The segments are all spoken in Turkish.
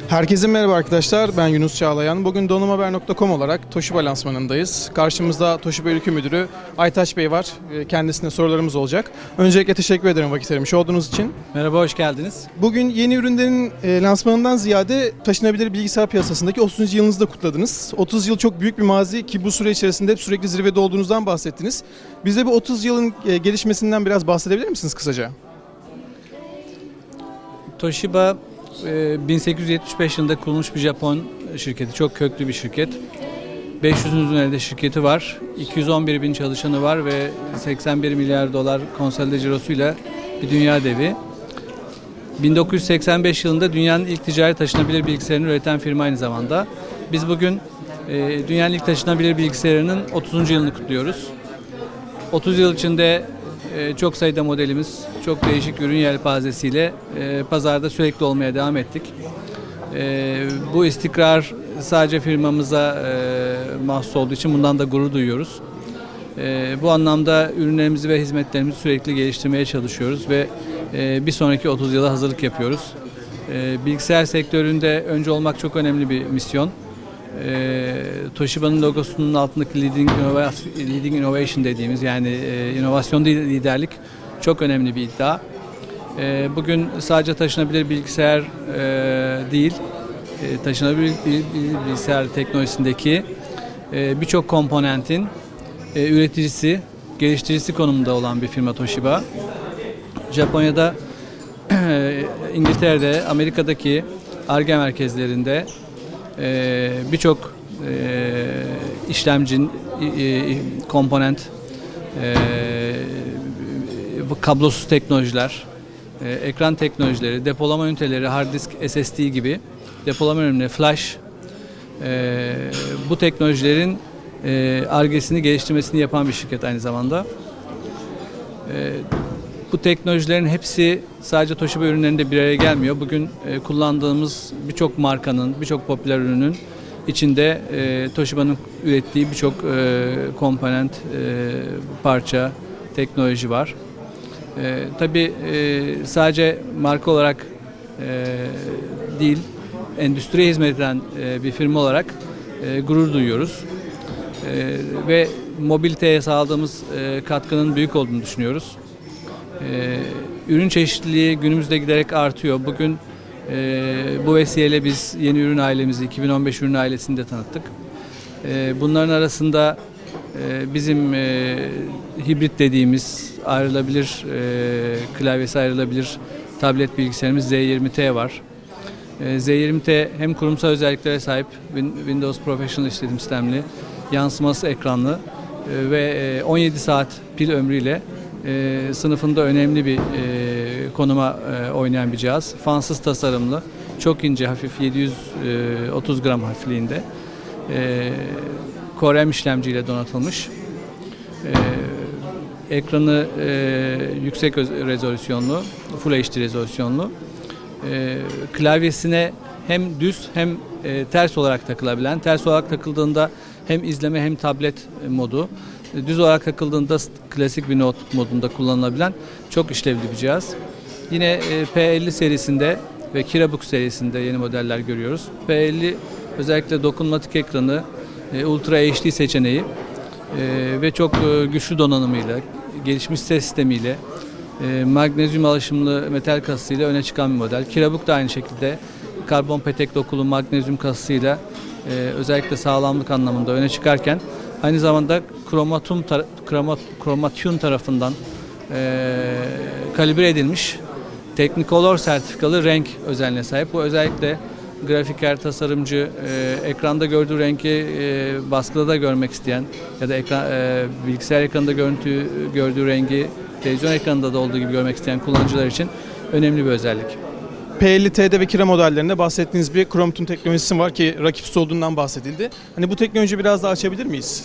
Herkese merhaba arkadaşlar, ben Yunus Çağlayan. Bugün donanımhaber.com olarak Toshiba lansmanındayız. Karşımızda Toshiba Ülke Müdürü Aytaç Bey var. Kendisine sorularımız olacak. Öncelikle teşekkür ederim vakit ayırmış olduğunuz için. Merhaba, hoş geldiniz. Bugün yeni ürünlerin lansmanından ziyade taşınabilir bilgisayar piyasasındaki 30. yılınızı da kutladınız. 30 yıl çok büyük bir mazi ki bu süre içerisinde hep sürekli zirvede olduğunuzdan bahsettiniz. Bize bu 30 yılın gelişmesinden biraz bahsedebilir misiniz kısaca? Toshiba 1875 yılında kurulmuş bir Japon şirketi. Çok köklü bir şirket. 500'ün üzerinde şirketi var. 211 bin çalışanı var ve 81 milyar dolar konsolide cirosuyla bir dünya devi. 1985 yılında dünyanın ilk ticari taşınabilir bilgisayarını üreten firma aynı zamanda. Biz bugün dünyanın ilk taşınabilir bilgisayarının 30. yılını kutluyoruz. 30 yıl içinde çok sayıda modelimiz, çok değişik ürün yelpazesiyle pazarda sürekli olmaya devam ettik. Bu istikrar sadece firmamıza mahsus olduğu için bundan da gurur duyuyoruz. Bu anlamda ürünlerimizi ve hizmetlerimizi sürekli geliştirmeye çalışıyoruz ve bir sonraki 30 yıla hazırlık yapıyoruz. Bilgisayar sektöründe önce olmak çok önemli bir misyon. Toshiba'nın logosunun altındaki Leading Innovation dediğimiz, yani inovasyon değil liderlik, çok önemli bir iddia. Bugün sadece taşınabilir bilgisayar değil, taşınabilir bilgisayar teknolojisindeki birçok komponentin üreticisi, geliştiricisi konumunda olan bir firma Toshiba. Japonya'da, İngiltere'de, Amerika'daki Ar-Ge merkezlerinde birçok işlemci, komponent, kablosuz teknolojiler, ekran teknolojileri, depolama üniteleri, hard disk, SSD gibi depolama ürünleri, flash, bu teknolojilerin Ar-Ge'sini geliştirmesini yapan bir şirket aynı zamanda. Bu teknolojilerin hepsi sadece Toshiba ürünlerinde bir araya gelmiyor. Bugün kullandığımız birçok markanın, birçok popüler ürünün içinde Toshiba'nın ürettiği birçok komponent, parça, teknoloji var. Tabii sadece marka olarak değil, endüstriye hizmet eden bir firma olarak gurur duyuyoruz. Ve mobiliteye sağladığımız katkının büyük olduğunu düşünüyoruz. Ürün çeşitliliği günümüzde giderek artıyor. Bugün bu vesileyle biz yeni ürün ailemizi, 2015 ürün ailesini de tanıttık. Bunların arasında bizim hibrit dediğimiz ayrılabilir, klavyesi ayrılabilir tablet bilgisayarımız Z20T var. Z20T hem kurumsal özelliklere sahip, Windows Professional işletim sistemli, yansıması ekranlı ve 17 saat pil ömrüyle sınıfında önemli bir konuma oynayan bir cihaz. Fansız tasarımlı, çok ince, hafif, 730 gram hafifliğinde. Core M işlemciyle donatılmış. Ekranı yüksek rezolüsyonlu, Full HD rezolüsyonlu. Klavyesine hem düz hem ters olarak takılabilen, ters olarak takıldığında hem izleme hem tablet modu, düz olarak takıldığında klasik bir not modunda kullanılabilen çok işlevli bir cihaz. Yine P50 serisinde ve Kirabook serisinde yeni modeller görüyoruz. P50 özellikle dokunmatik ekranı, Ultra HD seçeneği ve çok güçlü donanımıyla, gelişmiş ses sistemiyle, magnezyum alaşımlı metal kasasıyla öne çıkan bir model. Kirabook da aynı şekilde karbon petek dokulu magnezyum kasasıyla özellikle sağlamlık anlamında öne çıkarken aynı zamanda Chromatune tarafından kalibre edilmiş Technicolor sertifikalı renk özelliğine sahip. Bu özellikle grafiker, tasarımcı, ekranda gördüğü rengi baskıda da görmek isteyen ya da bilgisayar ekranında gördüğü rengi televizyon ekranında da olduğu gibi görmek isteyen kullanıcılar için önemli bir özellik. P50T'de ve Kira modellerinde bahsettiğiniz bir Chromatune teknolojisi var ki rakipsiz olduğundan bahsedildi. Hani bu teknolojiyi biraz daha açabilir miyiz?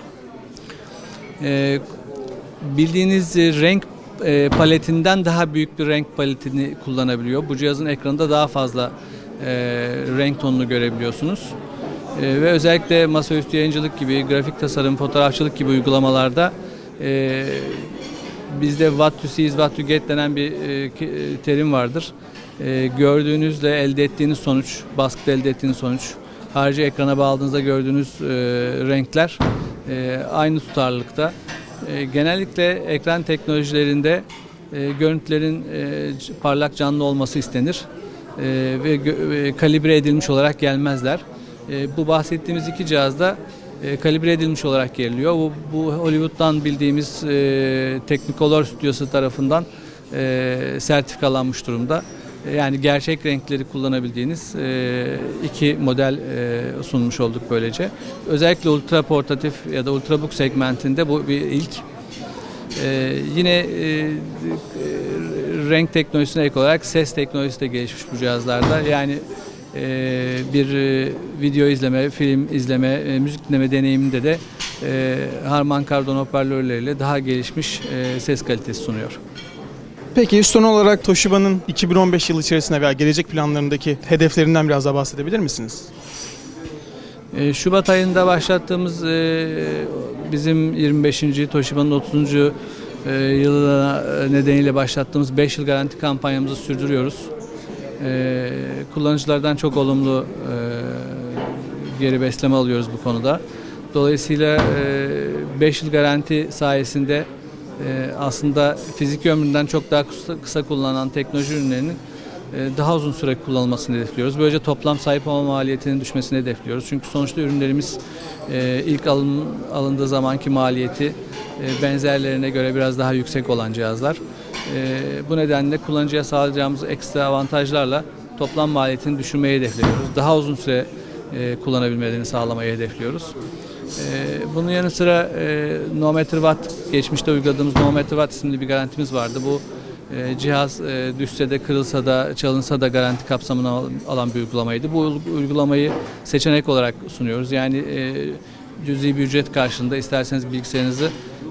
Bildiğiniz renk paletinden daha büyük bir renk paletini kullanabiliyor. Bu cihazın ekranında daha fazla renk tonunu görebiliyorsunuz. Ve özellikle masaüstü yayıncılık gibi, grafik tasarım, fotoğrafçılık gibi uygulamalarda bizde what to see is what to get denen bir terim vardır. gördüğünüzle elde ettiğiniz sonuç, baskıda elde ettiğiniz sonuç, harici ekrana bağladığınızda gördüğünüz renkler aynı tutarlılıkta. Genellikle ekran teknolojilerinde görüntülerin parlak canlı olması istenir ve kalibre edilmiş olarak gelmezler. Bu bahsettiğimiz iki cihaz da kalibre edilmiş olarak geliyor. Bu Hollywood'dan bildiğimiz Technicolor stüdyosu tarafından sertifikalanmış durumda. Yani gerçek renkleri kullanabildiğiniz iki model sunmuş olduk böylece. Özellikle ultra portatif ya da ultrabook segmentinde bu bir ilk. Yine renk teknolojisine ek olarak ses teknolojisi de gelişmiş bu cihazlarda. Yani bir video izleme, film izleme, müzik dinleme deneyiminde de Harman Kardon hoparlörleriyle daha gelişmiş ses kalitesi sunuyor. Peki son olarak Toshiba'nın 2015 yılı içerisinde veya gelecek planlarındaki hedeflerinden biraz daha bahsedebilir misiniz? Şubat ayında başlattığımız bizim 25. Toshiba'nın 30. yılı nedeniyle başlattığımız 5 yıl garanti kampanyamızı sürdürüyoruz. Kullanıcılardan çok olumlu geri besleme alıyoruz bu konuda. Dolayısıyla 5 yıl garanti sayesinde aslında fiziki ömründen çok daha kısa kullanılan teknoloji ürünlerinin daha uzun süre kullanılmasını hedefliyoruz. Böylece toplam sahip olma maliyetinin düşmesini hedefliyoruz. Çünkü sonuçta ürünlerimiz ilk alındığı zamanki maliyeti benzerlerine göre biraz daha yüksek olan cihazlar. Bu nedenle kullanıcıya sağlayacağımız ekstra avantajlarla toplam maliyetini düşürmeyi hedefliyoruz. Daha uzun süre kullanabilmelerini sağlamayı hedefliyoruz. Bunun yanı sıra No Matter What, geçmişte uyguladığımız No Matter What isimli bir garantimiz vardı. Bu cihaz düşse de, kırılsa da, çalınsa da garanti kapsamına alan bir uygulamaydı. Bu uygulamayı seçenek olarak sunuyoruz. Yani cüzi bir ücret karşılığında isterseniz bilgisayarınızı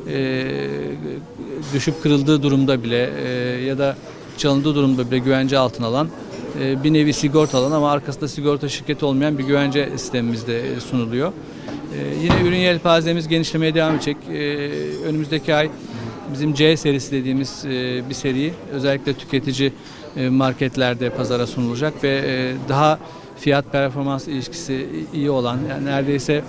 düşüp kırıldığı durumda bile ya da çalındığı durumda bile güvence altına alan bir nevi sigorta alan ama arkasında sigorta şirketi olmayan bir güvence sistemimiz de sunuluyor. Yine ürün yelpazemiz genişlemeye devam edecek. Önümüzdeki ay bizim C serisi dediğimiz bir seriyi özellikle tüketici marketlerde pazara sunulacak ve daha fiyat performans ilişkisi iyi olan, yani neredeyse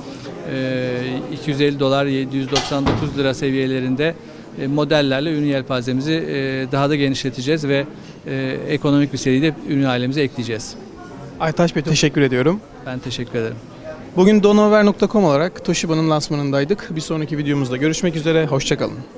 $250 799 lira seviyelerinde modellerle ürün yelpazemizi daha da genişleteceğiz ve ekonomik bir seride ürün ailemize ekleyeceğiz. Aytaç Bey, teşekkür ediyorum. Ben teşekkür ederim. Bugün donover.com olarak Toshiba'nın lansmanındaydık. Bir sonraki videomuzda görüşmek üzere, hoşça kalın.